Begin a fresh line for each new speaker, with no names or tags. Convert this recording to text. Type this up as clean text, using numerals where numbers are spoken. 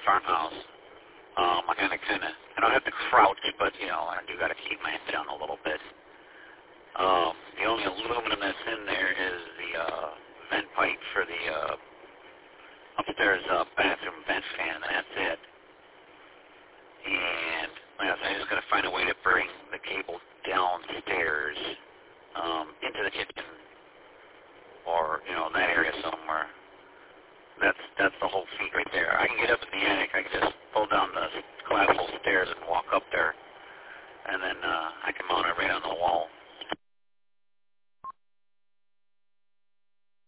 farmhouse. I I don't have to crouch, but, you know, I do got to keep my head down a little bit. The only aluminum that's in there is the vent pipe for the upstairs bathroom vent fan, and that's it. And like I said, I just got to find a way to bring the cable downstairs into the kitchen or, you know, that area somewhere. That's the whole feat right there. I can get up in the attic. I can just pull down the collapsible stairs and walk up there, and then I can mount it right on the wall.